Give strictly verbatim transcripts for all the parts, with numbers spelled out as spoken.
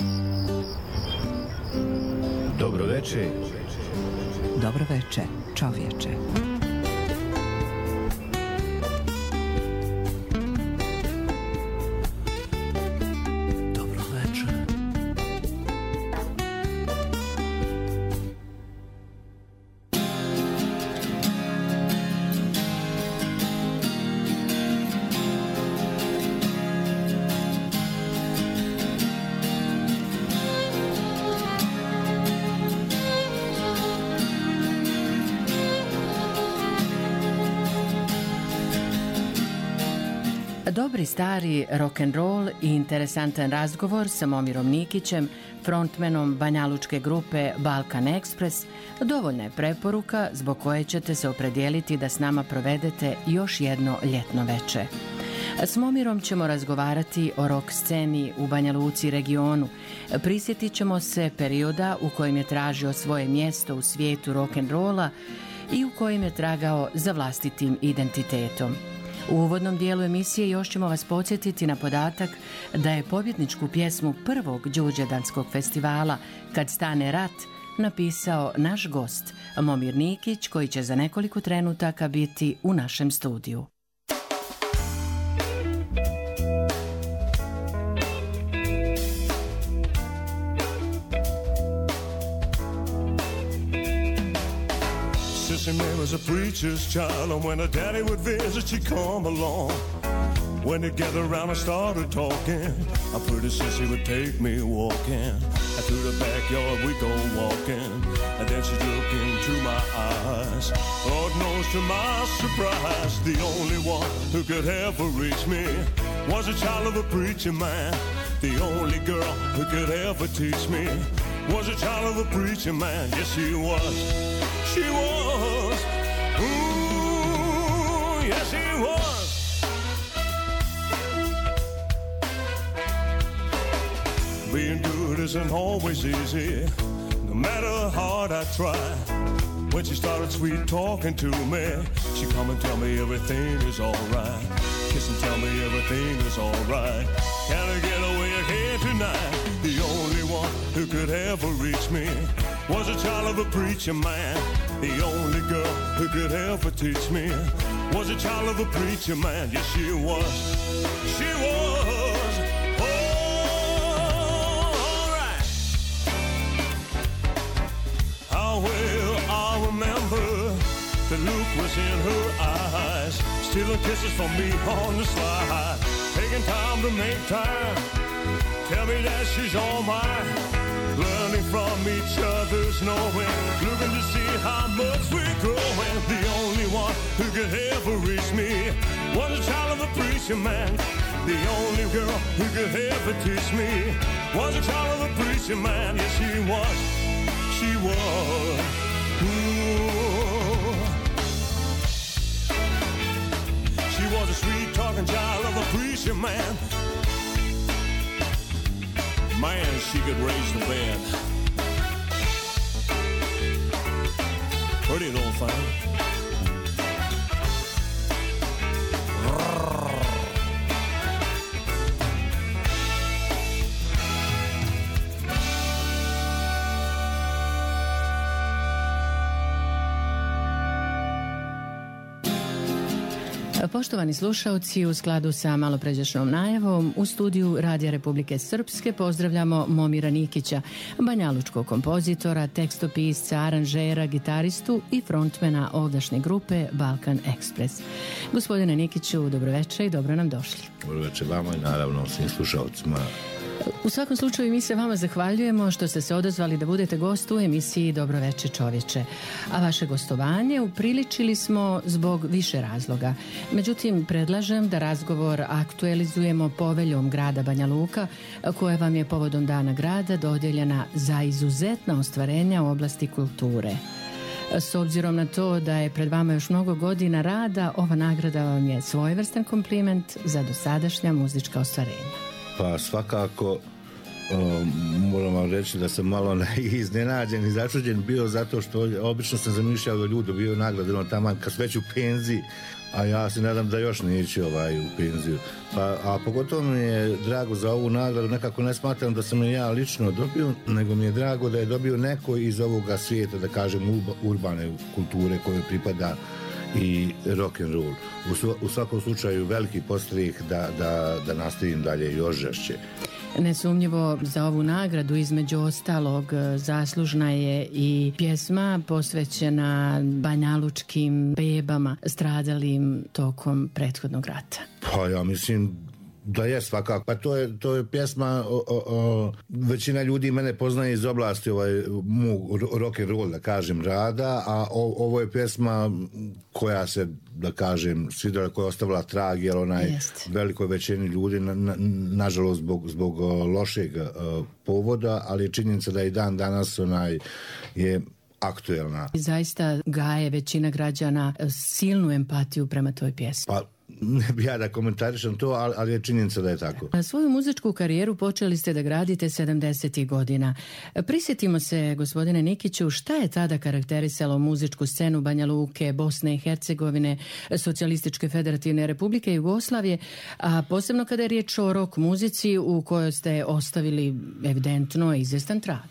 Dobro veče. Dobro veče, čovječe. Dobri stari rock'n'roll i interesantan razgovor sa Momirom Nikićem, frontmenom banjalučke grupe Balkan Express, dovoljna je preporuka zbog koje ćete se opredijeliti da s nama provedete još jedno ljetno veče. S Momirom ćemo razgovarati o rock sceni u Banja Luci i regionu. Prisjetit ćemo se perioda u kojem je tražio svoje mjesto u svijetu rock'n'rolla i u kojem je tragao za vlastitim identitetom. U uvodnom dijelu emisije još ćemo vas podsjetiti na podatak da je pobjedničku pjesmu prvog Đurđevdanskog festivala Kad stane rat napisao naš gost Momir Nikić, koji će za nekoliko trenutaka biti u našem studiju. Sissy Mae was a preacher's child, and when her daddy would visit, she'd come along. When they gathered around and started talking, a pretty sissy would take me walking. And through the backyard we'd go walking, and then she'd look into my eyes. Lord knows, to my surprise, the only one who could ever reach me was a child of a preacher man. The only girl who could ever teach me was a child of a preacher man. Yes, she was. She was, ooh, yes she was. Being good isn't always easy, no matter how hard I try. When she started sweet talking to me, she come and tell me everything is alright. Kiss and tell me everything is alright. Can I get away here tonight? The only one who could ever reach me was a child of a preacher man. The only girl who could ever teach me was a child of a preacher man. Yes, she was. She was. Oh, all right. How well I remember the look was in her eyes, stealing kisses from me on the slide, taking time to make time. Tell me that she's all mine. Learning from each other's knowing, looking to see how much we're growing. The only one who could ever reach me was a child of a preacher man. The only girl who could ever teach me was a child of a preacher man. Yes, she was. She was. Ooh. She was a sweet-talking child of a preacher man. Man, she could raise the band. Pretty old thing. Poštovani slušaoci, u skladu sa malopređašnjom najavom, u studiju Radija Republike Srpske pozdravljamo Momira Nikića, banjalučkog kompozitora, tekstopisca, aranžera, gitaristu i frontmena ovdašnje grupe Balkan Express. Gospodine Nikiću, dobroveče i dobro nam došli. Dobroveče vama i naravno svim slušalcima. U svakom slučaju mi se vama zahvaljujemo što ste se odazvali da budete gost u emisiji Dobroveče čovječe. A vaše gostovanje upriličili smo zbog više razloga. Međutim, predlažem da razgovor aktualizujemo poveljom grada Banja Luka, koja vam je povodom Dana grada dodijeljena za izuzetna ostvarenja u oblasti kulture. S obzirom na to da je pred vama još mnogo godina rada, ova nagrada vam je svojevrstan kompliment za dosadašnja muzička ostvarenja. Pa svakako moram vam reći da sam malo iznenađen i začuđen bio zato što obično sam zamišljao da ljudi dobio nagradu ono tamo kad su već u penziji, a ja se nadam da još neće ovaj u penziju. Pa, a pogotovo mi je drago za ovu nagradu, nekako ne smatram da sam je ja lično dobio, nego mi je drago da je dobio neko iz ovoga svijeta, da kažem urbane kulture koje pripada i rock and roll. U, su, u svakom slučaju veliki podstrih da, da, da nastavim dalje još žešće. Nesumnjivo za ovu nagradu između ostalog zaslužna je i pjesma posvećena banjalučkim bebama stradalim tokom prethodnog rata. Pa ja mislim da je svakako. Pa to je, to je pjesma, o, o, o, većina ljudi mene poznaje iz oblasti ovaj, mog rock and roll, da kažem, rada, a o, ovo je pjesma koja se, da kažem, svidjela, koja je ostavila trag, jer onaj Jest. velikoj većini ljudi, na, na, nažalost, zbog, zbog lošeg uh, povoda, ali je činjenica da i dan danas onaj je aktuelna. Zaista gaje većina građana silnu empatiju prema toj pjesmi. Pa ne bi ja da komentarišem to, ali, ali je činjenica da je tako. Na svoju muzičku karijeru počeli ste da gradite sedamdesetih godina. Prisjetimo se, gospodine Nikiću, šta je tada karakterisalo muzičku scenu Banja Luke, Bosne i Hercegovine, Socijalističke federativne republike Jugoslavije, a posebno kada je riječ o rock muzici u kojoj ste ostavili evidentno izvjestan trag?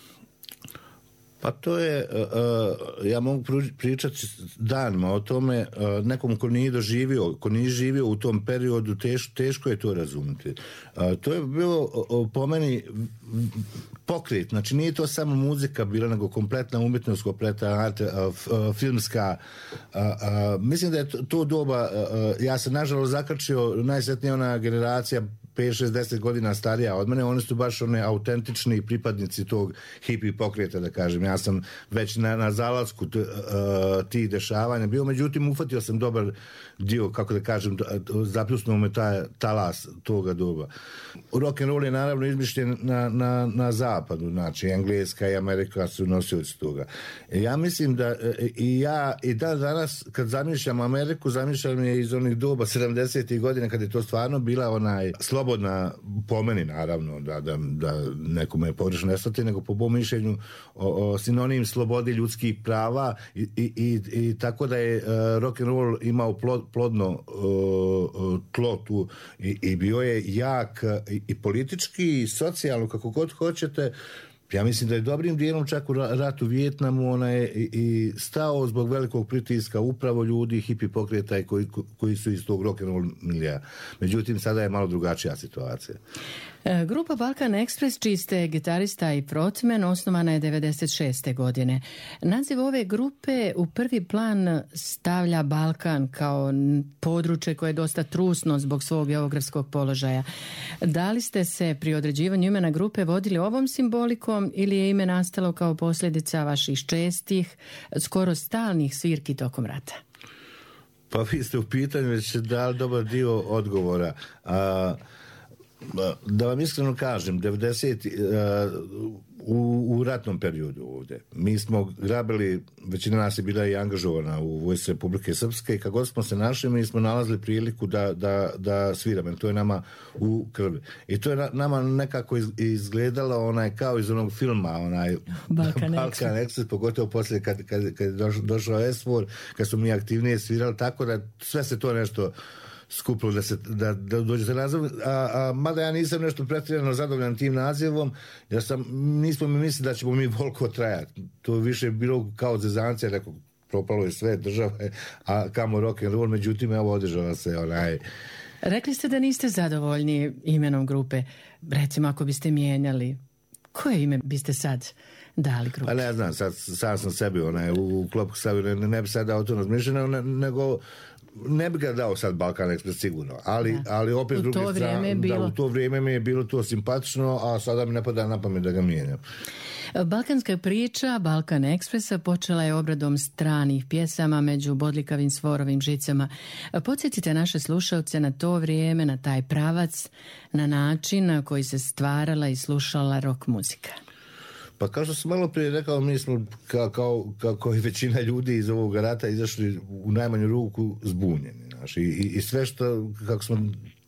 Pa to je, uh, ja mogu pričati danima o tome, uh, nekom ko nije doživio, ko nije živio u tom periodu, teš, teško je to razumjeti. Uh, to je bilo uh, po meni pokret, znači nije to samo muzika bila, nego kompletna umjetnost, kompletna uh, uh, filmska. Uh, uh, mislim da je to, to doba, uh, ja sam nažalost zakrčio, najsretnija ona generacija pet šezdeset godina starija od mene, oni su baš one autentični pripadnici tog hippie pokreta, da kažem. Ja sam već na, na zalasku t, uh, tih dešavanja bio, međutim ufatio sam dobar dio, kako da kažem, zapljusnuo me taj talas toga doba. Rock and roll je naravno izmišljen na, na, na zapadu, znači Engleska i Amerika su nosioci toga. Ja mislim da i ja i dan danas kad zamišljam Ameriku, zamišljam je iz onih doba sedamdesetih godina kad je to stvarno bila onaj slobodna, po meni naravno, da, da, da nekome je pogrešno ne shvati, nego po mom mišljenju o, o sinonim slobodi ljudskih prava i, i, i, i tako da je uh, rock and roll imao plod, plodno uh, tlo tu i, i bio je jak i, i politički i socijalno, kako god hoćete. Ja mislim da je dobrim dijelom čak u ratu u Vijetnamu ona je i, i stao zbog velikog pritiska upravo ljudi, hippie pokreta i koji, koji su iz tog rock and roll milija. Međutim, sada je malo drugačija situacija. Grupa Balkan Express, čiji ste gitarista i frontman, osnovana je devedeset šeste godine. Naziv ove grupe u prvi plan stavlja Balkan kao područje koje je dosta trusno zbog svog geografskog položaja. Da li ste se pri određivanju imena grupe vodili ovom simbolikom ili je ime nastalo kao posljedica vaših čestih, skoro stalnih svirki tokom rata? Pa vi ste u pitanju već dali dobar dio odgovora. A, da vam iskreno kažem, devedeset u, u ratnom periodu ovdje mi smo grabili, većina nas je bila i angažovana u vojsci Republike Srpske i kako god smo se našli, mi smo nalazili priliku da, da, da sviramo. To je nama u krvi. I to je na, nama nekako iz, izgledalo onaj kao iz onog filma, onaj Balkan, Balkan Express, pogotovo poslije kad, kad, kad je došao, došao es four, kad smo mi aktivnije svirali, tako da sve se to nešto skupilo da se da, da dođe se naziv, a, a mada ja nisam nešto pretjerano zadovoljan tim nazivom, ja sam, nismo mi mislili da ćemo mi voliko trajati. To više bilo kao zezancija, rekao, propalo je sve države, a kamo rock and roll, međutim, evo održala se onaj. Rekli ste da niste zadovoljni imenom grupe. Recimo, ako biste mijenjali, koje ime biste sad dali grupi? Pa ne znam, sad, sad sam sebi onaj, u klopku stavio, ne, ne bi sad dao to razmišljeno, ne, nego ne bi ga dao sad Balkan Express sigurno, ali, ali opet s druge strane, da u to vrijeme mi je bilo to simpatično, a sada mi ne pada na pamet da ga mijenjam. Balkanska priča Balkan Expressa počela je obradom stranih pjesama među bodljikavim svorovim žicama. Podsjetite naše slušalce na to vrijeme, na taj pravac, na način na koji se stvarala i slušala rock muzika. Pa kao što sam malo prije rekao, mi smo kao, kao, kao i većina ljudi iz ovog rata izašli u najmanju ruku zbunjeni. Znaš, i, i sve što, kako smo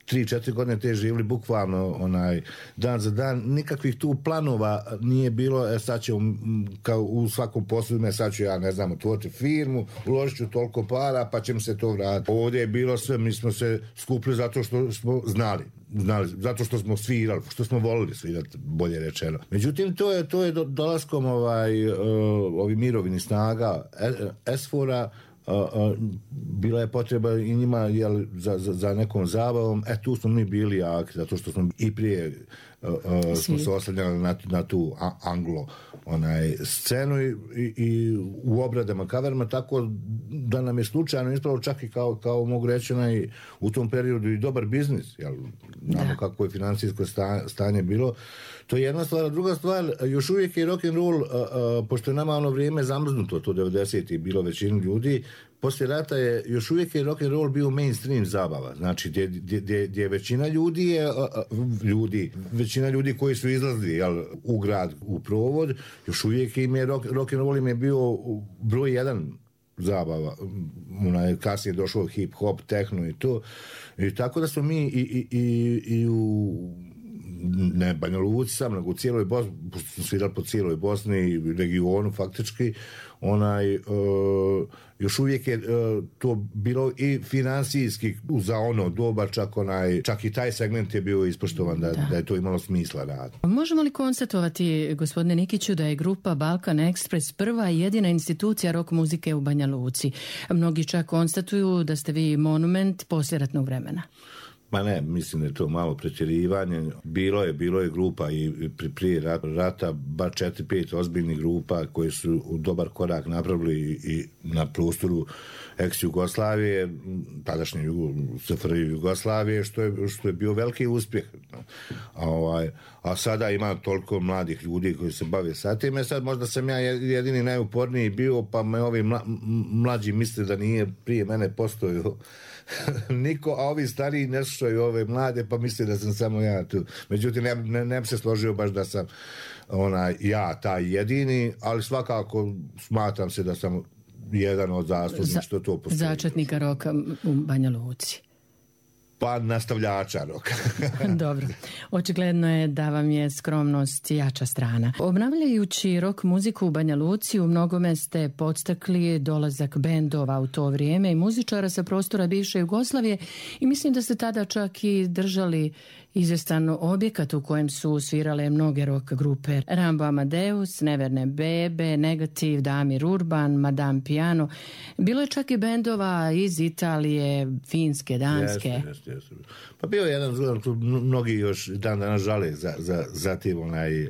tri, četiri godine te živjeli bukvalno onaj dan za dan, nikakvih tu planova nije bilo, e sad ću kao u svakom poslu, me sad ću ja ne znam otvoriti firmu, uložit ću toliko para pa će mi se to vratiti. Ovdje je bilo sve, mi smo se skupili zato što smo znali, znali zato što smo svirali, što smo volili svirati, bolje rečeno. Međutim, to je, to je do, dolaskom ovaj, uh, ovih mirovnih snaga Esfora, Uh, uh, bila je potreba i njima jel, za, za, za nekom zabavom, e tu smo mi bili jaki, zato što smo i prije uh, uh, smo se oslanjali na, na tu a, anglo onaj, scenu i, i, i u obradama, kaverama, tako da nam je slučajno ispravo čak i kao, kao mogu reći onaj, u tom periodu i dobar biznis, jel, znamo kako je financijsko sta, stanje bilo. To je jedna stvar, a druga stvar, još uvijek je rock'n'roll, uh, uh, pošto je nama ono vrijeme zamrznuto, to devedesetih bilo većinu ljudi, poslije rata je, još uvijek je rock'n'roll bio mainstream zabava, znači gdje, gdje, gdje većina ljudi je, uh, uh, ljudi, većina ljudi koji su izlazili jel, u grad, u provod, još uvijek im je rock, rock'n'roll im je bio broj jedan zabava, onaj, kasnije došao hip-hop, techno i to, i tako da smo mi i, i, i, i u ne Banja Luci sam, nego u cijeloj Bosni, svirali po cijeloj Bosni i regionu faktički, onaj, uh, još uvijek je uh, to bilo i financijski za ono doba, čak, onaj, čak i taj segment je bio ispoštovan da, da. da je to imalo smisla rad. Možemo li konstatovati, gospodine Nikiću, da je grupa Balkan Express prva i jedina institucija rock muzike u Banja Luci? Mnogi čak konstatuju da ste vi monument poslijeratnog vremena. Ma ne, mislim da je to malo pretjerivanje. Bilo je, bilo je grupa i prije rata, bar četiri, pet ozbiljnih grupa koji su u dobar korak napravili i na prostoru ex-Jugoslavije, tadašnje S F R J Jugoslavije, što je, što je bio veliki uspjeh. A, ovaj, a sada ima toliko mladih ljudi koji se bave sa time. Sad možda sam ja jedini najuporniji bio, pa me ovi mla, mlađi misle da nije prije mene postojao niko, a ovi stariji ne slušaju ove mlade, pa misle da sam samo ja tu. Međutim, ne, ne, ne bi se složio baš da sam onaj, ja taj jedini, ali svakako smatram se da sam jedan od zaslužnih što to postoji. Začetnika roka u Banja Luci. Pa nastavljača roka. Dobro. Očigledno je da vam je skromnost jača strana. Obnavljajući rock muziku u Banja Luci, u mnogome ste podstakli dolazak bendova u to vrijeme i muzičara sa prostora bivše Jugoslavije i mislim da ste tada čak i držali izvjestan objekat u kojem su svirale mnoge rock grupe. Rambo Amadeus, Neverne Bebe, Negativ, Damir Urban, Madame Piano. Bilo je čak i bendova iz Italije, Finske, Danske. Jeste, jeste, jeste. Pa bio je jedan zgodan klub, mnogi još dan danas žale za, za, za tim onaj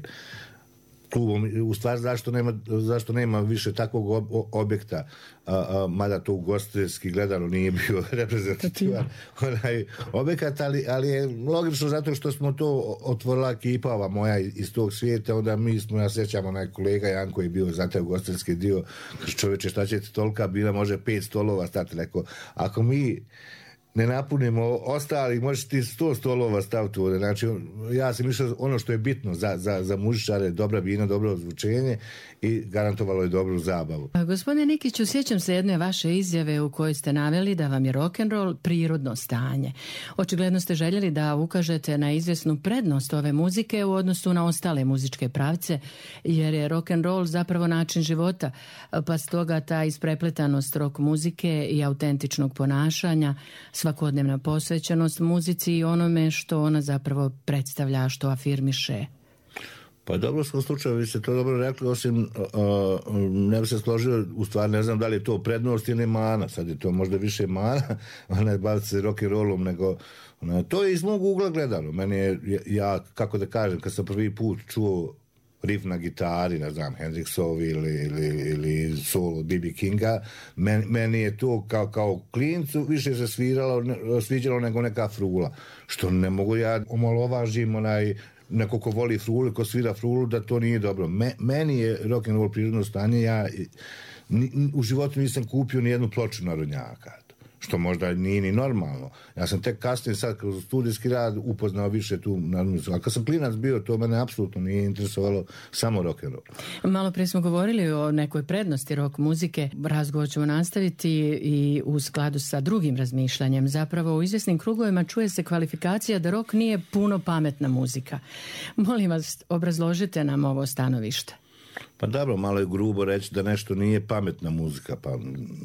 klubom, u stvari zašto nema, zašto nema više takvog ob, objekta, a, a, mada to ugostiteljski gledano nije bio reprezentativan onaj objekat, ali, ali je logično zato što smo to otvorila ekipa ova moja iz tog svijeta, onda mi smo, ja sjećam onaj kolega Janko je bio za taj ugostiteljski dio, čovječe šta ćete tolika bila, može pet stolova stati, rekao, ako mi ne napunimo ostali, možeš ti sto stolova staviti ovdje. Znači, ja sam mišljao ono što je bitno za, za, za muzičare, dobra vina, dobro ozvučenje i garantovalo je dobru zabavu. Gospodine Nikiću, sjećam se jedne vaše izjave u kojoj ste naveli da vam je rock'n'roll prirodno stanje. Očigledno ste željeli da ukažete na izvjesnu prednost ove muzike u odnosu na ostale muzičke pravce, jer je rock'n'roll zapravo način života, pa stoga ta isprepletanost rock muzike i autentičnog ponašanja, svakodnevna posvećenost muzici i onome što ona zapravo predstavlja, što afirmiše. Pa dobro, u svom slučaju vi ste to dobro rekli, osim uh, ne bi se složio, u stvari ne znam da li je to prednost ili mana, sad je to možda više mana, ne baviti se rock'n'rollom, nego ono, to je iz mog ugla gledano. Meni je, ja, kako da kažem, kad sam prvi put čuo riff na gitari, ne znam, Hendrixovi ili, ili, ili solo B B Kinga, meni, meni je to kao, kao klincu više se sviralo, sviđalo nego neka frula, što ne mogu ja omalovažim onaj neko ko voli frulu, ko svira frulu, da to nije dobro. Me, meni je rock'n'roll prirodno stanje, ja ni, u životu nisam kupio ni jednu ploču narodnjaka. što možda nije ni normalno. Ja sam tek kasnije sad kroz studijski rad upoznao više tu narodnu muziku. A kad sam klinac bio, to mene apsolutno nije interesovalo, samo rock and roll. Malo prije smo govorili o nekoj prednosti rock muzike. Razgovor ćemo nastaviti i u skladu sa drugim razmišljanjem. Zapravo u izvjesnim krugovima čuje se kvalifikacija da rock nije puno pametna muzika. Molim vas, obrazložite nam ovo stanovište. Pa dobro, malo je grubo reći da nešto nije pametna muzika, pa uh,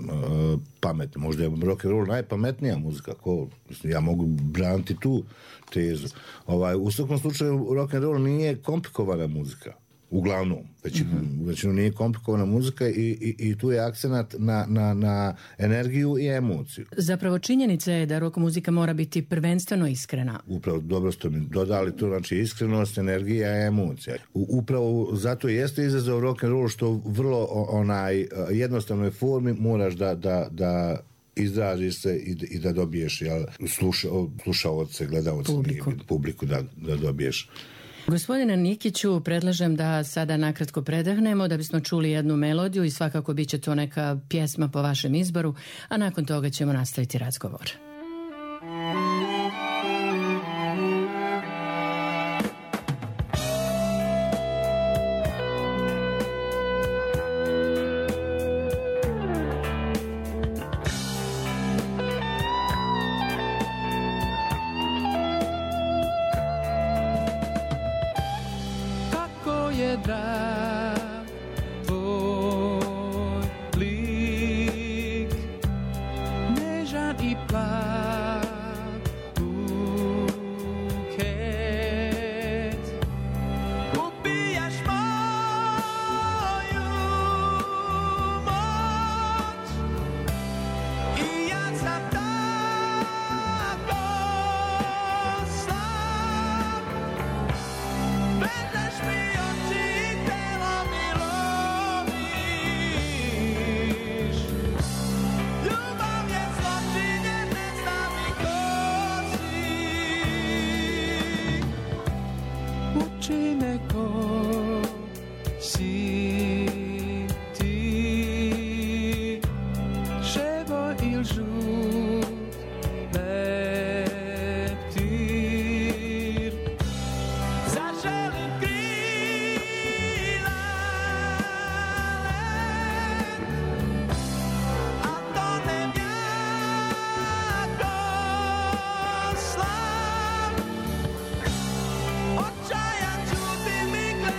pametna, možda je rock and roll najpametnija muzika, ko, mislim, ja mogu braniti tu tezu. Ovaj, u svakom slučaju rock and roll nije komplikovana muzika, uglavnom, većinu, mm-hmm. većinu nije komplikovana muzika i, i, i tu je akcenat na, na, na energiju i emociju. Zapravo činjenica je da rock muzika mora biti prvenstveno iskrena. Upravo, dobro ste mi dodali to, znači iskrenost, energija i emocija. U, upravo zato jeste izazov rock and roll što vrlo onaj jednostavnoj formi moraš da, da, da izražiš se i, i da dobiješ jel, sluša, slušaoce, gledaoce, publiku, publiku da, da dobiješ. Gospodine Nikiću, predlažem da sada nakratko predahnemo da bismo čuli jednu melodiju i svakako bit će to neka pjesma po vašem izboru, a nakon toga ćemo nastaviti razgovor. Očajan čuti mi gleda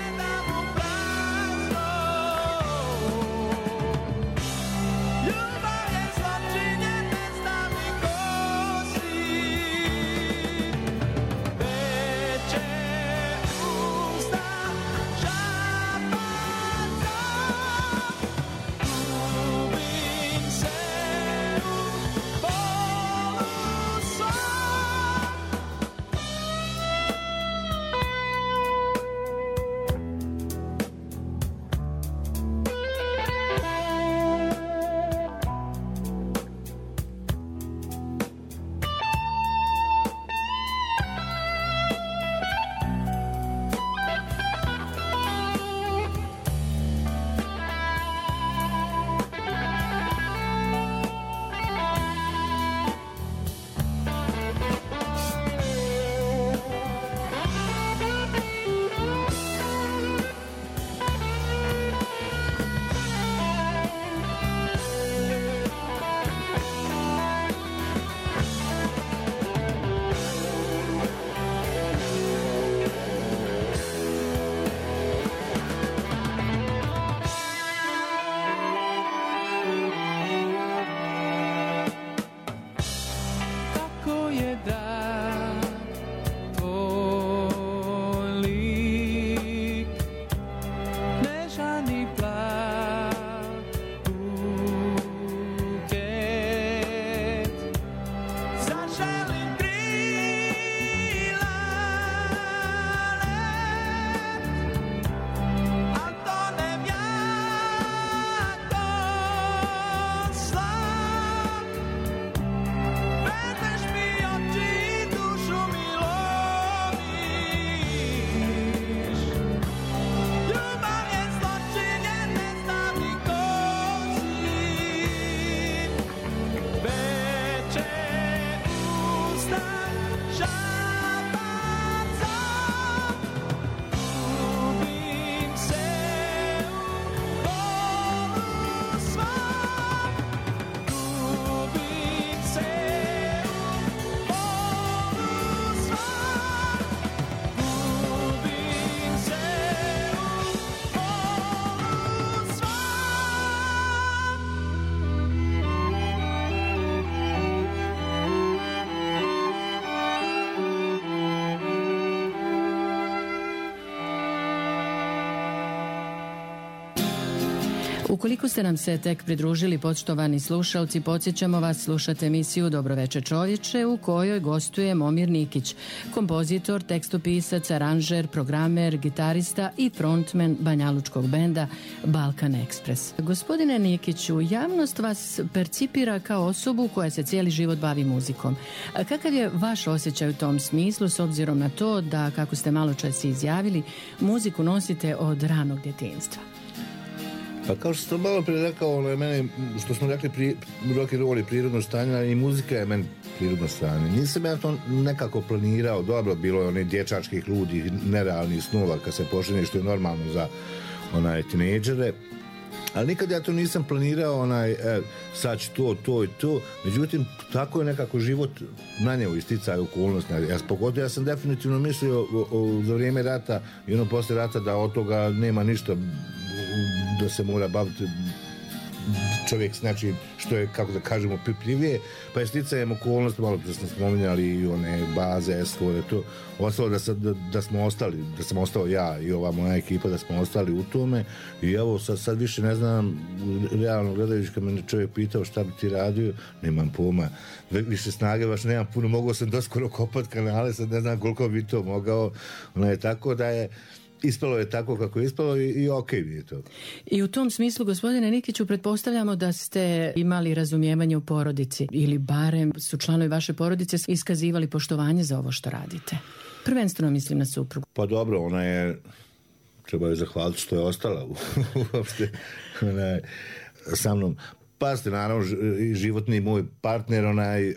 Ukoliko ste nam se tek pridružili, poštovani slušalci, podsjećamo vas, slušate emisiju Dobro veče čovječe, u kojoj gostuje Momir Nikić, kompozitor, tekstopisac, aranžer, programer, gitarista i frontman banjalučkog benda Balkan Express. Gospodine Nikiću, javnost vas percipira kao osobu koja se cijeli život bavi muzikom. A kakav je vaš osjećaj u tom smislu, s obzirom na to da, kako ste malo čas izjavili, muziku nosite od ranog djetinjstva? Pa kao što sam malo prije rekao, ono je meni, što smo rekli, pri, rock and roll je prirodno stanje, i muzika je meni prirodno stanje. Nisam ja to nekako planirao, dobro, bilo je onih dječačkih ludi, nerealnih snova kad se počinje, što je normalno za onaj tinejdžere, ali nikad ja to nisam planirao, onaj, e, sad ću to, to i to, međutim, tako je nekako život nanjeo isticaju okolnosti. Ja, pogotovo, ja sam definitivno mislio o, o, za vrijeme rata i ono poslije rata da od toga nema ništa, da se mora baviti čovjek s nečim što je, kako da kažemo, pipljivije, pa je sticajem okolnosti, malo da smo spominjali i one baze, stvore, to ostalo da, da, da smo ostali, da sam ostao ja i ova moja ekipa, da smo ostali u tome, i evo sad, sad više ne znam, realno gledajući, kad me čovjek pitao šta bi ti radio, nemam pojma, više snage baš nemam puno, mogao sam doskoro kopat kanale, sad ne znam koliko bi to mogao, ono je tako da je ispalo je tako kako je ispalo i, i ok je to. I u tom smislu, gospodine Nikiću, pretpostavljamo da ste imali razumijevanje u porodici, ili barem su članovi vaše porodice iskazivali poštovanje za ovo što radite. Prvenstveno mislim na suprugu. Pa dobro, ona je, treba je zahvaliti što je ostala uopšte onaj, sa mnom. Pa ste, naravno, životni moj partner, onaj,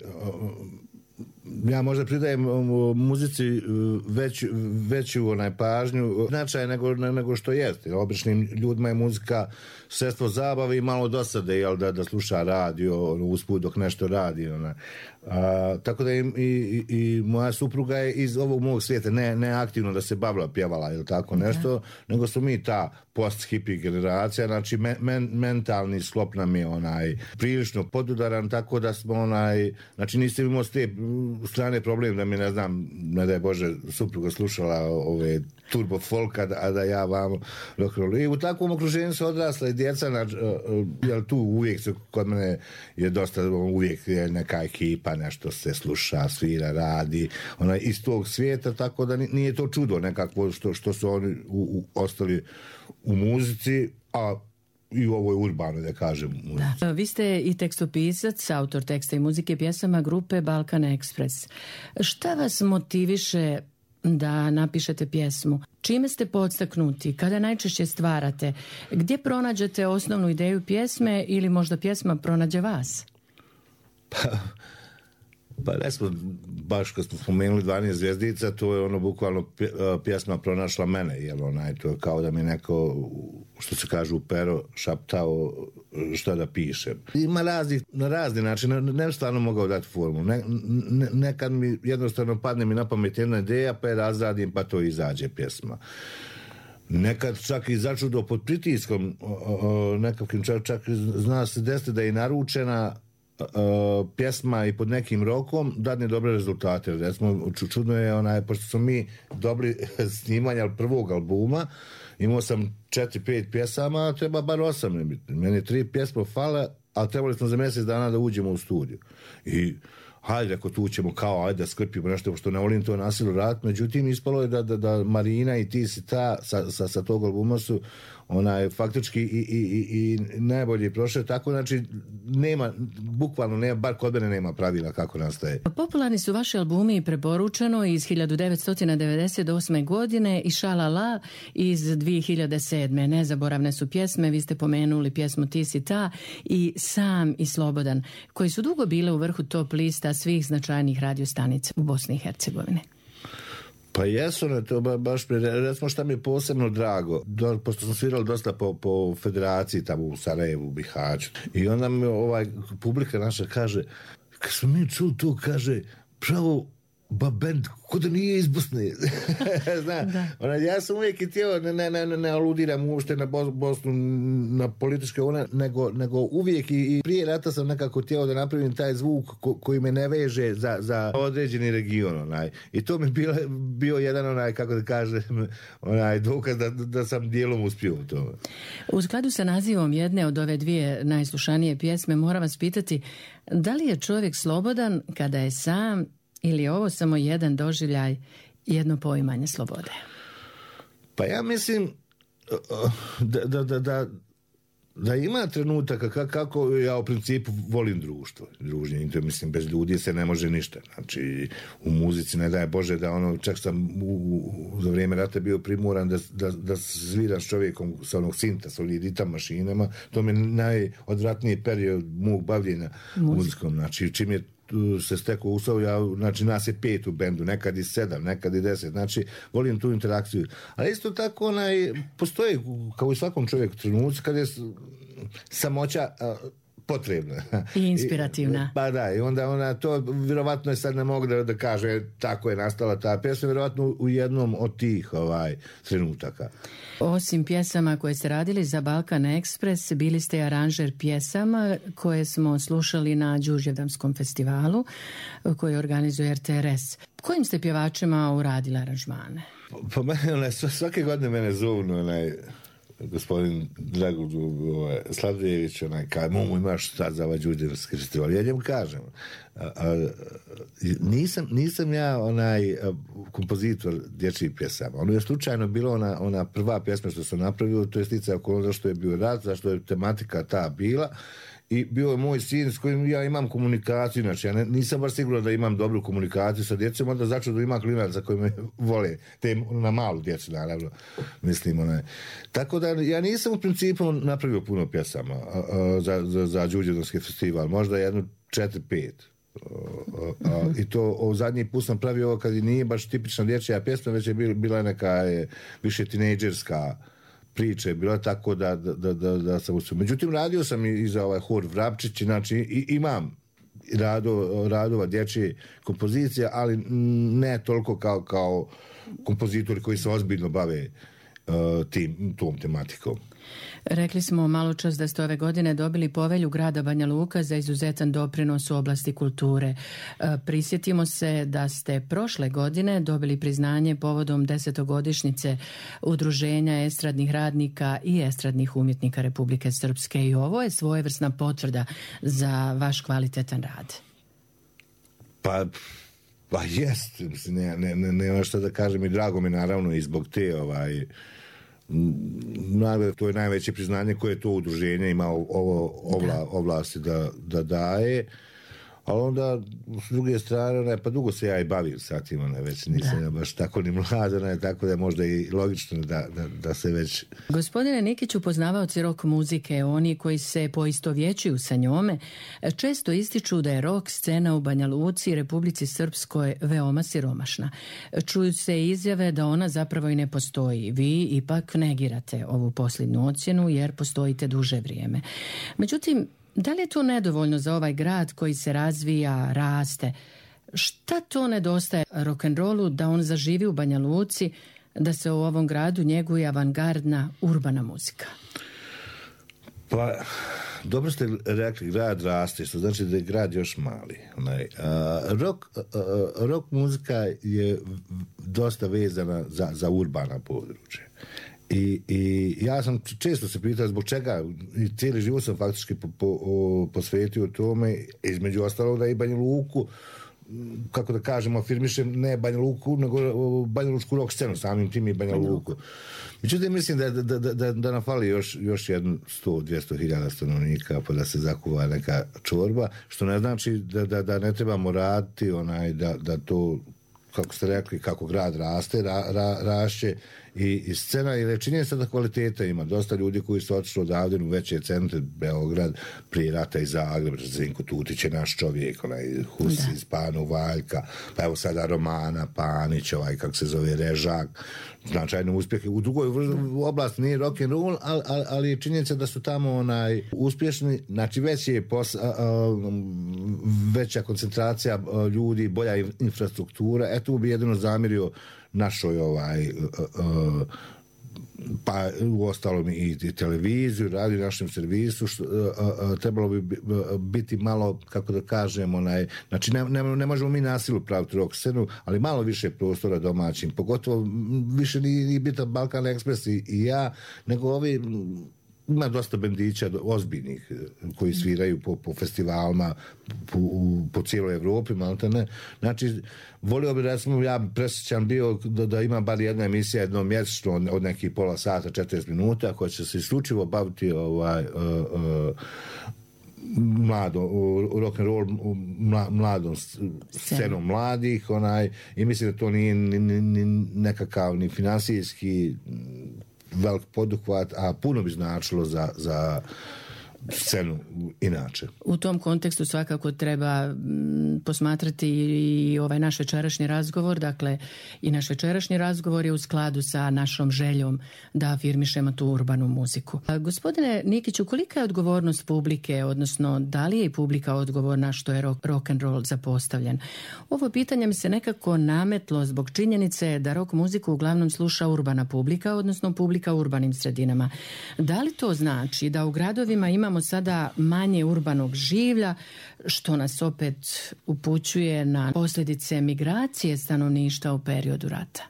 ja možda pridajem muzici već, veću onaj pažnju, značaj nego, nego što jeste. Običnim ljudima je muzika sredstvo zabave i malo dosade, jel, da, da sluša radio usput dok nešto radi. Onaj. A, tako da i, i, i moja supruga je iz ovog mog svijeta, ne, ne aktivno da se bavila, pjevala ili tako nešto, da. Nego su mi ta post-hippie generacija, znači men, men, mentalni sklop nam je onaj prilično podudaran, tako da smo onaj, znači niste imao s te strane problem da mi, ne znam, ne daj Bože, supruga slušala ove turbo folk, a da, a da ja vam rock roll. I u takvom okruženju se odrasla i djeca, znači, jel tu uvijek se, kod mene je dosta, uvijek je neka ekipa, nešto se sluša, svira, radi, onaj, iz tog svijeta, tako da nije to čudo nekako što, što su oni u, u, ostali u muzici, a i u ovoj urbanoj, da kažem. Da. Vi ste i tekstopisac, autor teksta i muzike pjesama grupe Balkan Express. Šta vas motiviše da napišete pjesmu? Čime ste podstaknuti? Kada najčešće stvarate? Gdje pronađete osnovnu ideju pjesme ili možda pjesma pronađe vas? Pa, pa ne smo, baš kad smo spomenuli dvanaest zvjezdica, to je ono bukvalno pjesma pronašla mene, jer onaj, to je kao da mi neko, što se kaže u pero, šaptao šta da pišem. Ima raznih, na razni način, ne, ne stvarno mogao dati formu. Ne, ne, nekad mi jednostavno padne mi na pamet jedna ideja, pa je razradim, pa to izađe pjesma. Nekad čak i začudo pod pritiskom, nekakvim čak, čak zna se desiti da je naručena Uh, pjesma i pod nekim rokom dadne dobre rezultate. Recimo, čudno je onaj, pošto smo mi dobili snimanja prvog albuma, imao sam četiri, pet pjesama, a treba bar osam ne biti. Meni tri pjesme fale, ali trebali smo za mjesec dana da uđemo u studiju. I hajde, ako tu ćemo kao, ajde da skrpimo nešto, što ne volim to nasilu raditi, međutim, ispalo je da, da, da Marina i ti si ta, sa, sa, sa tog albuma su onaj, faktički i, i, i, i najbolji prošle, tako, znači, nema, bukvalno nema, bar kod mene nema pravila kako nastaje. Popularni su vaši albumi i Preporučeno iz hiljadu devetsto devedeset osme godine i Šalala iz dvije hiljade sedme. Nezaboravne su pjesme, vi ste pomenuli pjesmu Ti si ta i Sam i Slobodan, koji su dugo bile u vrhu top lista svih značajnih radiostanica u Bosni i Hercegovini. Pa jesu, ne, to ba, baš, recimo šta mi je posebno drago, do, pošto sam svirali dosta po, po federaciji tamo u Sarajevu, u Bihaću, i onda mi ovaj publika naša kaže, kad smo mi čuli to, kaže, pravo ba bend, ko da nije iz Bosne. Zna, ona, ja sam uvijek htio, ne, ne, ne, ne aludiram uopšte na Bosnu, na političke one, nego, nego uvijek i, i prije rata sam nekako htio da napravim taj zvuk ko, koji me ne veže za, za određeni region. Onaj. I to mi bio, bio jedan, onaj, kako da kažem, onaj dokaz da, da sam dijelom uspio u tome. U skladu sa nazivom jedne od ove dvije najslušanije pjesme moram vas pitati, da li je čovjek slobodan kada je sam ili je ovo samo jedan doživljaj, jedno poimanje slobode? Pa ja mislim da, da, da, da, da ima trenutaka kako ja u principu volim društvo, druženje, to mislim bez ljudi se ne može ništa. Znači u muzici ne daj Bože da ono, čak sam u, za vrijeme rata bio primoran da, da, da sviram s čovjekom sa onog sinta, sa onih ritam mašinama, to mi je najodvratniji period mog bavljenja Muzik. muzikom. Znači čim je se stekao uslov, ja, znači nas je pet u bendu, nekad i sedam, nekad i deset, znači volim tu interakciju. Ali isto tako onaj, postoji, kao i svakom čovjeku trenuci, kad je samoća a, potrebna. I inspirativna. I, pa da, i onda ona, to vjerovatno je sad ne mogu da, da kaže tako je nastala ta pjesma, vjerovatno u jednom od tih ovaj, trenutaka. Osim pjesama koje ste radili za Balkan Express, bili ste aranžer pjesama koje smo slušali na Đurđevdanskom festivalu koji organizuje R T R S. Kojim ste pjevačima uradili aranžmane? Pa mene, onaj, svake godine mene zovu onaj gospodin Dragulj Slavljević, onaj, kaj, momu imaš sad za ovaj Đurđevdanski festival. Ja njemu kažem, a, a, nisam, nisam ja onaj a, kompozitor dječjih pjesama. Ono je slučajno bilo ona, ona prva pjesma što sam napravio, to je sticaj okolno zašto je bio rat, zašto je tematika ta bila. I bio je moj sin s kojim ja imam komunikaciju, znači ja ne, nisam baš siguran da imam dobru komunikaciju sa djecom, onda začeo da ima klinac za koji me vole, te na malu djecu, naravno, mislim, onaj. Tako da ja nisam u principu napravio puno pjesama a, a, za, za, za Đurđevdanski festival, možda jedno četiri, pet. A, a, i to o, zadnji put sam pravio ovo kad nije baš tipična dječja pjesma, već je bila neka je, više tinejdžerska priče je bila tako da, da, da, da sam uspio. Međutim, radio sam i za ovaj hor Vrapčić, znači i, imam rado, radova dječje kompozicije, ali ne toliko kao, kao kompozitori koji se ozbiljno bave uh, tim, tom tematikom. Rekli smo malo čas da ste ove godine dobili povelju grada Banja Luka za izuzetan doprinos u oblasti kulture. Prisjetimo se da ste prošle godine dobili priznanje povodom desetogodišnjice Udruženja estradnih radnika i estradnih umjetnika Republike Srpske i ovo je svojevrsna potvrda za vaš kvalitetan rad. Pa, pa jest, ne, ne, ne, nema šta da kažem i drago mi naravno i zbog te ovaj to je najveće priznanje koje to udruženje ima ovo ovla, ovlasti da, da daje, ali onda s druge strane ne, pa dugo se ja i bavim sa tim, ne, već nisam ja baš tako ni mlada, ne, tako da je možda i logično da, da, da se već... Gospodine Nikiću, poznavaoci rock muzike, oni koji se poistovjećuju sa njome, često ističu da je rock scena u Banja Luci i Republici Srpskoj veoma siromašna. Čuju se izjave da ona zapravo i ne postoji. Vi ipak negirate ovu posljednju ocjenu jer postojite duže vrijeme. Međutim, da li je to nedovoljno za ovaj grad koji se razvija, raste? Šta to nedostaje rock'n'rollu da on zaživi u Banja Luci, da se u ovom gradu njeguje avangardna urbana muzika? Pa, dobro ste rekli, grad raste, što znači da je grad još mali. Onaj, a, rock, a, rock muzika je dosta vezana za, za urbana područja. I, i ja sam često se pitao zbog čega i cijeli život sam faktički po, po, o, posvetio tome, između ostalog da i Banja Luku, kako da kažemo, afirmišem ne Banja Luku, nego Banja Lučku rock scenu, samim tim i Banja Luku. Međutim, mislim da, da, da, da, da nam fali još, još jedno sto do dvjesto hiljada stanovnika pa da se zakuva neka čorba, što ne znači da, da, da ne trebamo raditi onaj, da, da to, kako ste rekli, kako grad raste, ra, ra, rašće i, i scena, jer je činjenica da kvaliteta ima. Dosta ljudi koji su otišli odavde u veće centre, Beograd, prije rata i Zagreb, Zinko Tutić je naš čovjek, onaj Husi, Spanu, Valjka, pa evo sada Romana, Panić, ovaj, kako se zove, Režak, značajno uspjehe. U drugoj oblasti nije rock and roll, ali, ali, ali je činjenica da su tamo onaj uspješni, znači već je pos, a, a, veća koncentracija a, ljudi, bolja infrastruktura. Eto bi jedino zamirio našoj ovaj a, a, pa u ostalom i, i televiziju, radio našem servisu, što, a, a, trebalo bi biti malo, kako da kažem, onaj, znači ne, ne, ne možemo mi nasilu praviti rock scenu, ali malo više prostora domaćim, pogotovo više ni, ni bitan Balkan Express i, i ja, nego ovi, ima dosta bendića ozbiljnih koji sviraju po, po festivalima po, po cijeloj Evropi, malte ne. Znači, volio bi, recimo, ja presjećam bio da, da ima bar jedna emisija jednom mjesečno od, od nekih pola sata, četrdeset minuta, koja će se isključivo baviti ovaj, uh, uh, mlado, rock and roll, mla, mladom scenom mladih, onaj, i mislim da to nije ni, ni, ni nekakav ni finansijski velik poduhvat, a puno bi značilo za, za scenu inače. U tom kontekstu svakako treba posmatrati i ovaj naš večerašnji razgovor, dakle i naš večerašnji razgovor je u skladu sa našom željom da afirmišemo tu urbanu muziku. A, gospodine Nikiću, kolika je odgovornost publike, odnosno da li je i publika odgovorna što je rock, rock and roll zapostavljen? Ovo pitanje mi se nekako nametlo zbog činjenice da rock muziku uglavnom sluša urbana publika, odnosno publika u urbanim sredinama. Da li to znači da u gradovima imamo sada manje urbanog življa, što nas opet upućuje na posljedice migracije stanovništva u periodu rata?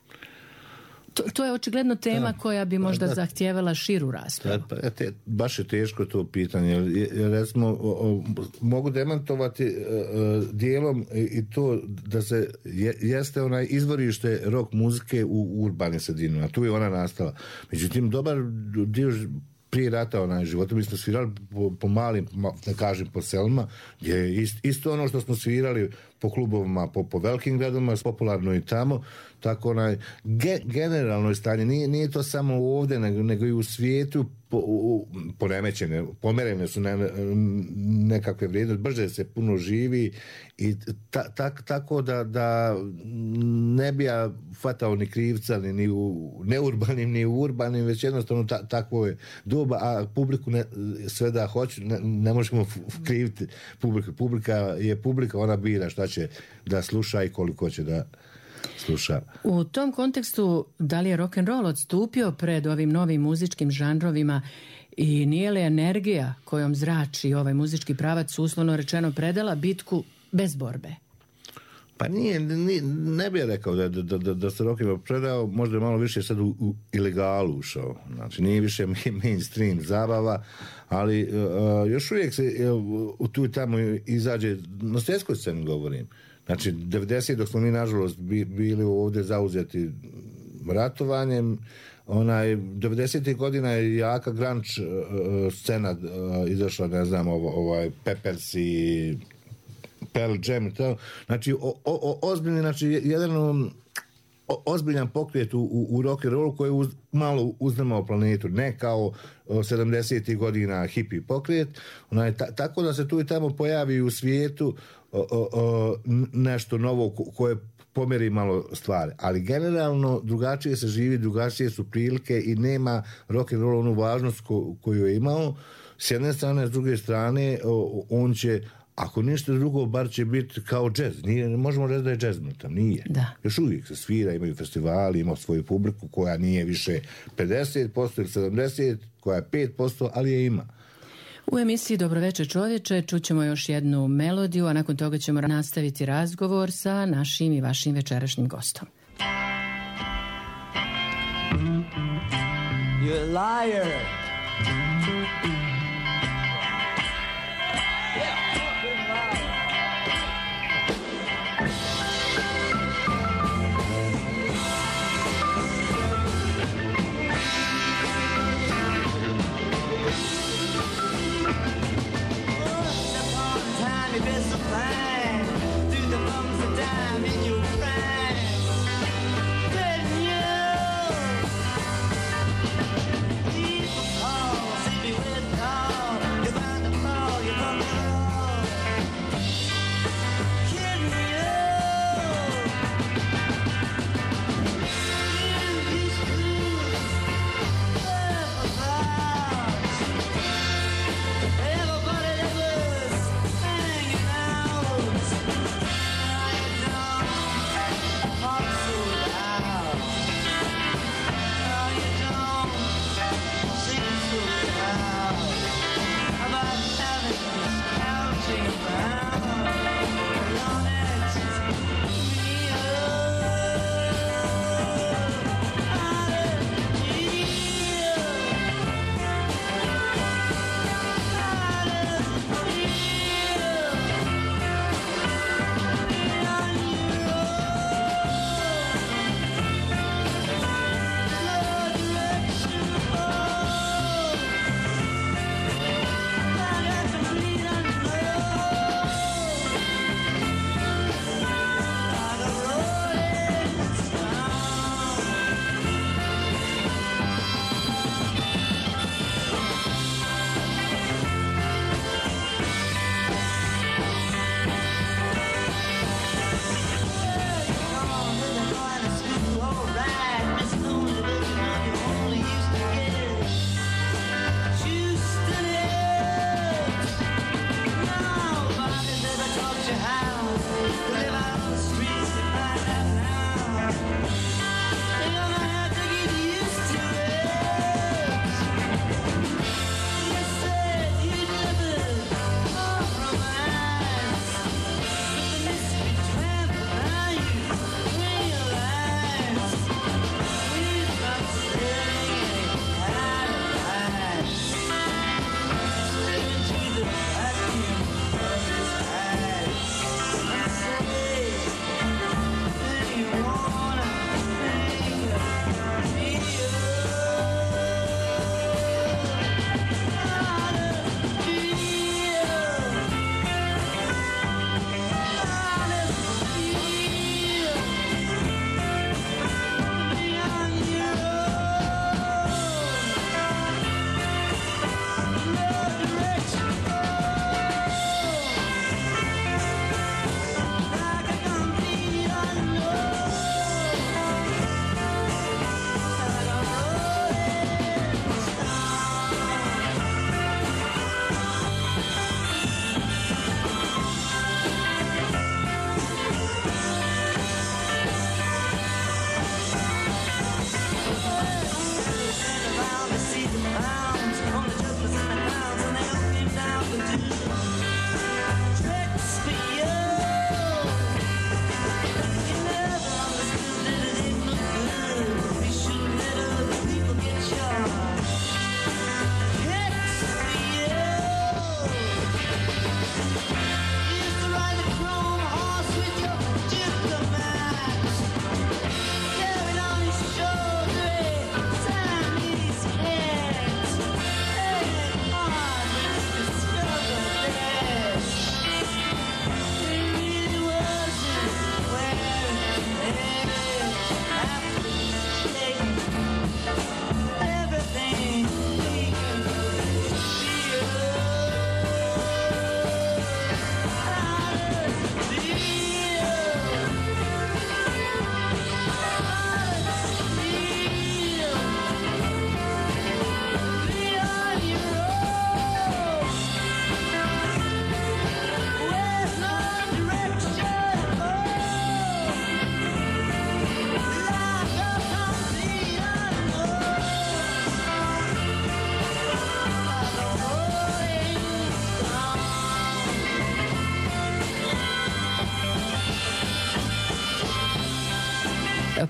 To, to je očigledno tema da, koja bi možda da, zahtijevala širu raspravu. Da, te, baš je teško to pitanje. Jer, recimo, o, o, mogu demantovati uh, dijelom i to da se je, jeste onaj izvorište rock muzike u, u urbanim sredinama. Tu je ona nastala. Međutim, dobar dio prije rata onaj života, mi smo svirali po, po malim, ne kažem po selima, gdje je ist, isto ono što smo svirali po klubovima, po, po velikim gradovima, popularno i tamo, tako onaj, ge, generalno je stanje, nije, nije to samo ovdje, nego, nego i u svijetu po, u, poremećene, pomerene su ne, nekakve vrijednosti, brže se puno živi i ta, ta, tako da, da ne bi ja fatao ni krivca ni, ni u neurbanim, ni u urbanim, već jednostavno ta, takvo je doba, a publiku ne, sve da hoću, ne, ne možemo kriviti publiku. Publika je publika, ona bira šta će da sluša i koliko će da sluša. U tom kontekstu, da li je rock and roll odstupio pred ovim novim muzičkim žanrovima i nije li energija kojom zrači ovaj muzički pravac uslovno rečeno predala bitku bez borbe? Pa nije, nije ne bih rekao da, da, da, da se rock and roll predao, možda je malo više sad u, u ilegalu ušao. Znači nije više mainstream zabava, ali uh, još uvijek se uh, tu i tamo izađe, na svjetskoj sceni govorim. Znači, devedeset dok smo mi, nažalost, bili ovdje zauzeti ratovanjem, onaj, devedesetih godina je jaka grunge uh, scena uh, izašla, ne znam, ovo, ovaj Peppers i Pearl Jam i to. Znači, o, o, ozbiljni, znači, jedan o, ozbiljan pokret u, u, u rock and roll koji je uz, malo uzdrmao planetu, ne kao sedamdesetih godina hippie pokret, onaj, ta, tako da se tu i tamo pojavi u svijetu o, o, o, nešto novo ko, koje pomeri malo stvari, ali generalno drugačije se živi, drugačije su prilike i nema rock and roll onu važnost ko, koju je imao s jedne strane, s druge strane o, on će, ako ništa drugo, bar će biti kao džez. Nije, ne možemo reći da je džez tam, nije. Da. Još uvijek se svira, imaju festivali, ima svoju publiku koja nije više pedeset posto ili sedamdeset posto, koja je pet posto, ali je ima. U emisiji Dobroveče čovječe čućemo još jednu melodiju, a nakon toga ćemo nastaviti razgovor sa našim i vašim večerašnjim gostom. You're a liar.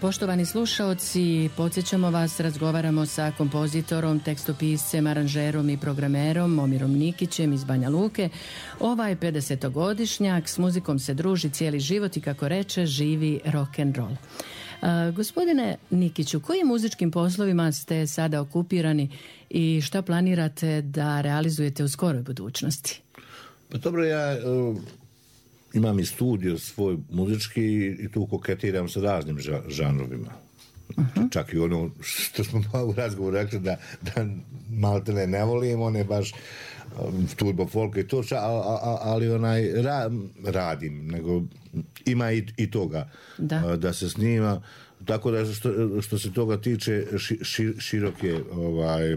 Poštovani slušaoci, podsjećamo vas, razgovaramo sa kompozitorom, tekstopiscem, aranžerom i programerom Momirom Nikićem iz Banja Luke. Ovaj pedesetogodišnjak s muzikom se druži cijeli život i, kako reče, živi rock and roll. Uh, gospodine Nikiću, kojim muzičkim poslovima ste sada okupirani i šta planirate da realizujete u skoroj budućnosti? Pa dobro, ja uh, imam i studio svoj muzički i tu koketiram sa raznim ža- žanrovima. Uh-huh. Čak i ono što smo u razgovoru rekli da, da malte ne, ne volim, on je baš um, turbo folk i to, a, a, ali onaj ra, radim, nego ima i, i toga da. Uh, da se snima, tako da što, što se toga tiče ši, ši, široke ovaj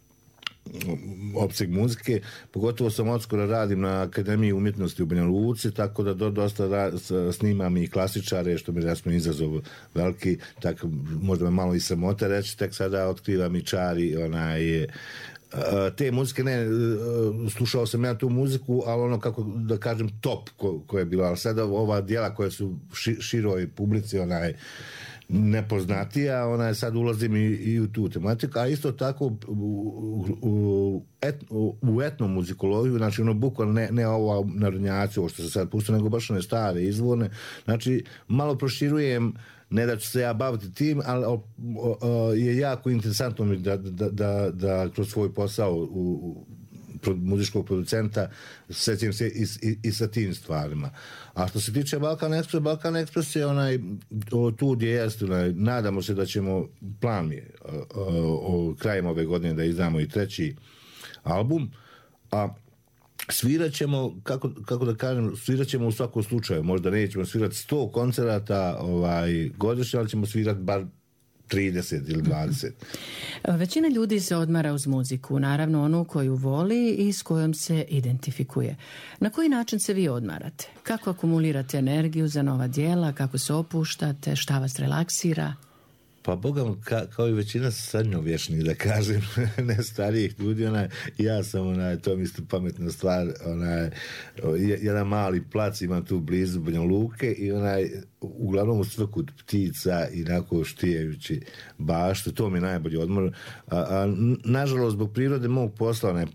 opseg muzike, pogotovo sam odskoro radim na Akademiji umjetnosti u Banja Luci, tako da do, dosta ra, snimam i klasičare, što mi recimo izazov veliki, tako možda me malo i samota reći, tek sada otkrivam i čari onaj te muzike, ne, slušao sam ja tu muziku, ali ono, kako da kažem, top ko, ko je bilo, ali sada ova dijela koja su ši, široj publici onaj nepoznatija, ona sad ulazim i, i u tu tematiku, a isto tako u, u, et, u etnomuzikologiju, znači ono bukvalno ne, ne ovo narodnjaci, ovo što se sad pusti, nego baš one stare izvorne, znači malo proširujem, ne da ću se ja baviti tim, ali o, o, o, je jako interesantno mi da, da, da, da kroz svoj posao u, u muzičkog producenta sećam se i, i, i sa tim stvarima. A što se tiče Balkan Express, Balkan Express je onaj o, tu gdje jest, onaj, nadamo se da ćemo, plan je o, o, o krajem ove godine da izdamo i treći album, a svirat ćemo, kako, kako da kažem, svirat ćemo u svakom slučaju, možda nećemo svirati sto koncerata ovaj, godišnje, ali ćemo svirati bar trideset ili dvadeset. Većina ljudi se odmara uz muziku, naravno onu koju voli i s kojom se identifikuje. Na koji način se vi odmarate? Kako akumulirate energiju za nova djela, kako se opuštate, šta vas relaksira? Pa Bogam, ka, kao i većina srednjovječnih, da kažem, ne starijih ljudi, onaj, ja sam, onaj, to mi isto pametna stvar, onaj, jedan mali plac imam tu blizu Banja Luke i onaj, uglavnom u cvrkut ptica i onako štijejući baštu, to mi je najbolji odmor. A, a nažalost, zbog prirode mog posla, onaj,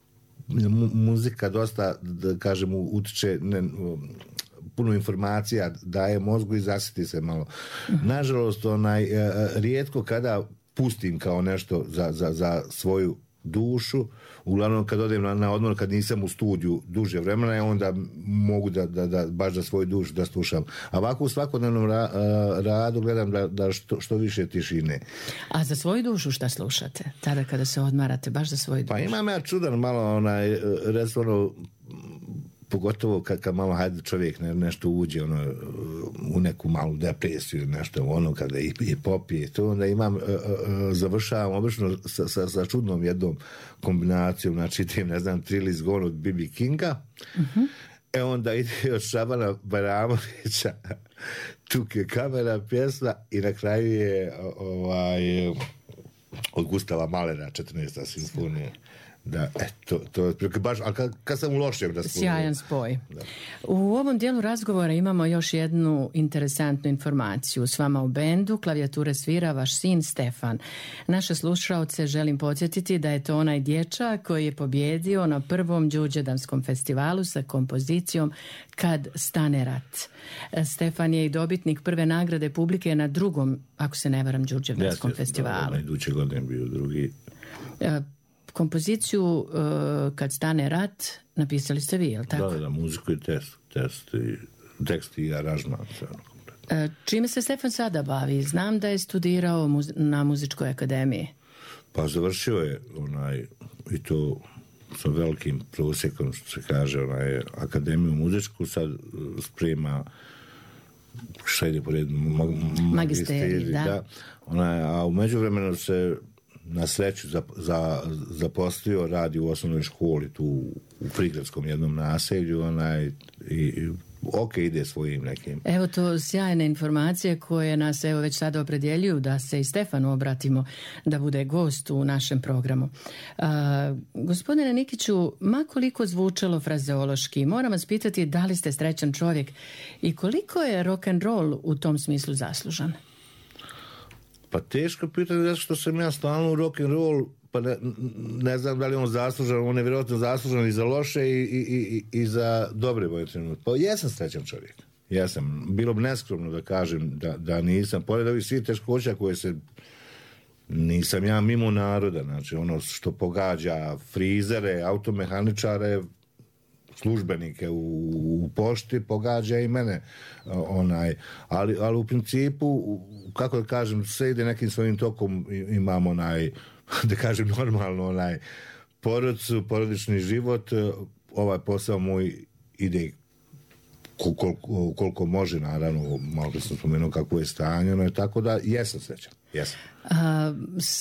muzika dosta, da kažem, utiče, ne, puno informacija daje mozgu i zasiti se malo. Uh-huh. Nažalost, onaj, rijetko kada pustim kao nešto za, za, za svoju dušu, uglavnom kad odem na, na odmor, kad nisam u studiju duže vremena, onda mogu da, da, da baš za svoju dušu da slušam. A ovako u svakodnevnom ra, radu gledam da, da što, što više tišine. A za svoju dušu šta slušate? Tada kada se odmarate, baš za svoju dušu? Pa imam ja čudan malo, onaj, recimo, pogotovo kad, kad malo hajde čovjek ne, nešto uđe ono, u neku malu depresiju, nešto ono, kada i, i popije to, onda imam, uh, uh, završavam obično sa, sa, sa čudnom jednom kombinacijom, znači tim, ne znam, Thriller is Gone od B B Kinga, uh-huh. E onda ide od Šabana Bajramovića Tuke kamera pjesma i na kraju je ovaj, od Gustava Mahlera četrnaesta simfonija. Da, eto, to je baš, ali kad, kad sam u lošem da spojim. Sjajan spoj. Da. U ovom dijelu razgovora imamo još jednu interesantnu informaciju. S vama u bendu klavijature svira vaš sin Stefan. Naše slušaoce želim podsjetiti da je to onaj dječak koji je pobjedio na prvom Đurđevdanskom festivalu sa kompozicijom Kad stane rat. Stefan je i dobitnik prve nagrade publike na drugom, ako se ne varam, Đurđevdanskom ja, festivalu. Da, iduće godine bio drugi. E, Kompoziciju uh, Kad stane rat napisali ste vi, je li tako? Da, da, muziku i test, test i, tekst i aranžman. Uh, čime se Stefan sada bavi? Znam da je studirao muz- na muzičkoj akademiji. Pa završio je onaj, i to sa velikim prosjekom, što se kaže, onaj, akademiju muzičku, sad sprema šta ide pored mag- magisterij, da. da onaj, a u međuvremenu se na sreću za, za, zaposlio, radi u osnovnoj školi tu u prigradskom jednom naselju, onaj, i, i ok, ide svojim nekim. Evo to sjajne informacije koje nas evo već sada opredjeljuju da se i Stefanu obratimo da bude gost u našem programu. A, gospodine Nikiću, ma koliko zvučalo frazeološki, moram vas pitati da li ste srećan čovjek i koliko je rock and roll u tom smislu zaslužan? Pa teško pitanje, zato što sam ja stalno u rock and roll, pa ne, ne znam da li on zaslužan, on je vjerojatno zaslužan i za loše i, i, i, i za dobre moje trenutke. Pa jesam srećan čovjek. Jesam. Bilo bi neskromno da kažem da, da nisam. Pored ovih svih teškoća koje se... Nisam ja mimo naroda, znači ono što pogađa frizere, automehaničare, službenike u, u pošti, pogađa i mene. Onaj, ali, ali u principu, kako da kažem, sve ide nekim svojim tokom, imam onaj, da kažem normalno, onaj, porodcu, porodični život, ovaj posao moj ide koliko, koliko može, naravno, malo sam spomenuo kako je stanje, no, tako da jesam srećan. Jesam. A,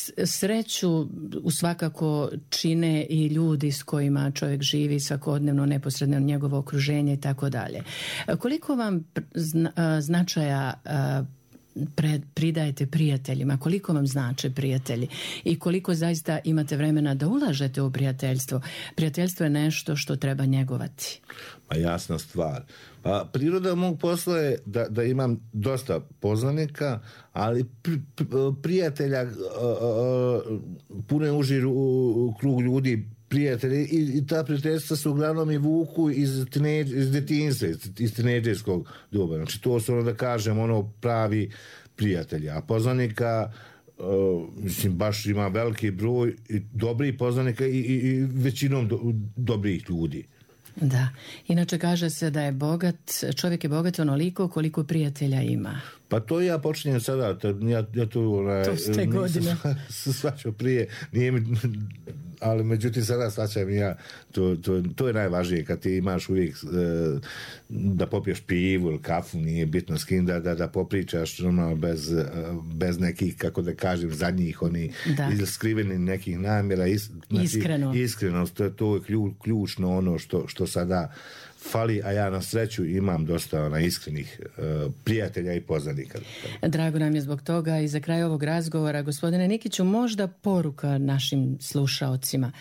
sreću svakako čine i ljudi s kojima čovjek živi svakodnevno, neposredno njegovo okruženje i tako dalje. Koliko vam zna, značaja a, Pred, pridajete prijateljima, koliko vam znače prijatelji i koliko zaista imate vremena da ulažete u prijateljstvo? Prijateljstvo je nešto što treba njegovati. Pa jasna stvar. Pa priroda mog posla je da, da imam dosta poznanika, ali pri, pri, prijatelja uh, uh, puno je uži uh, krug ljudi, prijatelji, i, i ta prijateljstva su uglavnom i vuku iz, tineđ, iz detinjstva, iz, iz tineđerskog doba. Znači to su, ono da kažem, ono pravi prijatelji. A poznanika, uh, mislim, baš ima veliki broj i dobrih poznanika i, i, i većinom do, dobrih ljudi. Da. Inače kaže se da je bogat, čovjek je bogat onoliko koliko prijatelja ima. Pa to ja počinjem sada, ja, ja tu... Onaj, to ste godine. Svačao prije, nije mi... Ali međutim sada svačam ja, to, to, to je najvažnije kad ti imaš uvijek e, da popiješ pivu ili kafu, nije bitno s kim, da, da, da popričaš ono, bez, bez nekih, kako da kažem, zadnjih oni skrivenih nekih namjera. Is, znači, Iskreno. Iskrenost, to, to je klju, ključno ono što, što sada fali, a ja na sreću imam dosta ona, iskrenih uh, prijatelja i poznanika. Drago nam je zbog toga i za kraj ovog razgovora, gospodine Nikiću, možda poruka našim slušaocima.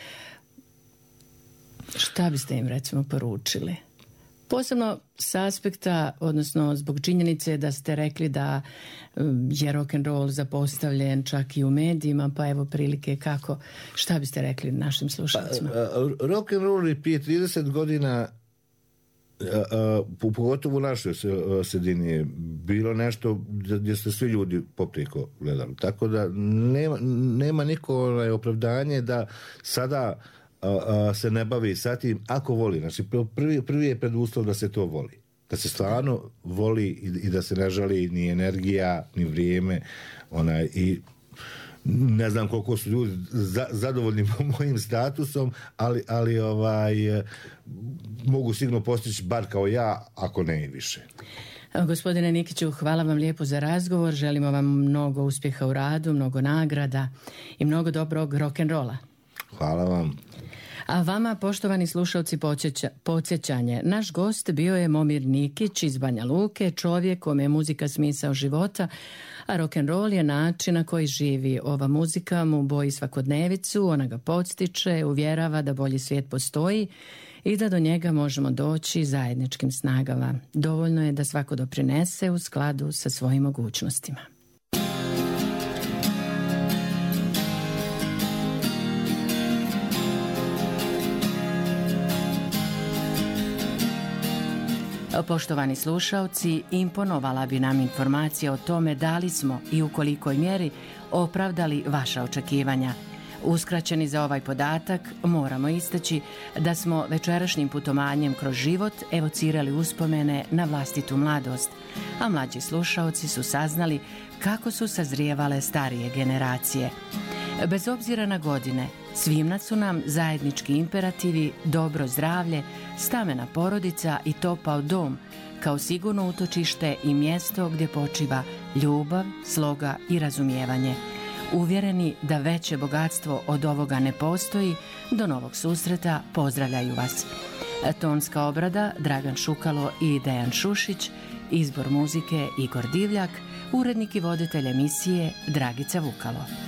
Šta biste im recimo poručili? Posebno s aspekta, odnosno zbog činjenice da ste rekli da je rock and roll zapostavljen čak i u medijima, pa evo prilike kako, šta biste rekli našim slušalcima? Pa, uh, rock and roll je prije trideset godina Uh, uh, pogotovo u našoj sredini je bilo nešto gdje ste svi ljudi popreko gledali. Tako da nema, nema niko onaj, opravdanje da sada uh, uh, se ne bavi sa tim ako voli. Znači, prvi, prvi je preduslov da se to voli. Da se stvarno voli i, i da se ne žali ni energija, ni vrijeme. Onaj, i ne znam koliko su ljudi za, zadovoljni mojim statusom, ali, ali ovaj, mogu sigurno postići bar kao ja, ako ne i više. Gospodine Nikiću, hvala vam lijepo za razgovor. Želimo vam mnogo uspjeha u radu, mnogo nagrada i mnogo dobrog rock'n'rolla. Hvala vam. A vama, poštovani slušalci, podsjećanje. Naš gost bio je Momir Nikić iz Banja Luke, čovjek kome je muzika smisao života, a rock'n'roll je način na koji živi. Ova muzika mu boji svakodnevicu, ona ga podstiče, uvjerava da bolji svijet postoji i da do njega možemo doći zajedničkim snagama. Dovoljno je da svako doprinese u skladu sa svojim mogućnostima. Poštovani slušalci, imponovala bi nam informacija o tome da li smo i u kolikoj mjeri opravdali vaša očekivanja. Uskraćeni za ovaj podatak, moramo istaći da smo večerašnjim putovanjem kroz život evocirali uspomene na vlastitu mladost, a mlađi slušaoci su saznali kako su sazrijevale starije generacije. Bez obzira na godine, svima su nam zajednički imperativi dobro zdravlje, stamena porodica i topao dom, kao sigurno utočište i mjesto gdje počiva ljubav, sloga i razumijevanje. Uvjereni da veće bogatstvo od ovoga ne postoji, do novog susreta pozdravljaju vas. Tonska obrada Dragan Šukalo i Dejan Šušić, izbor muzike Igor Divljak, urednik i voditelj emisije Dragica Vukalo.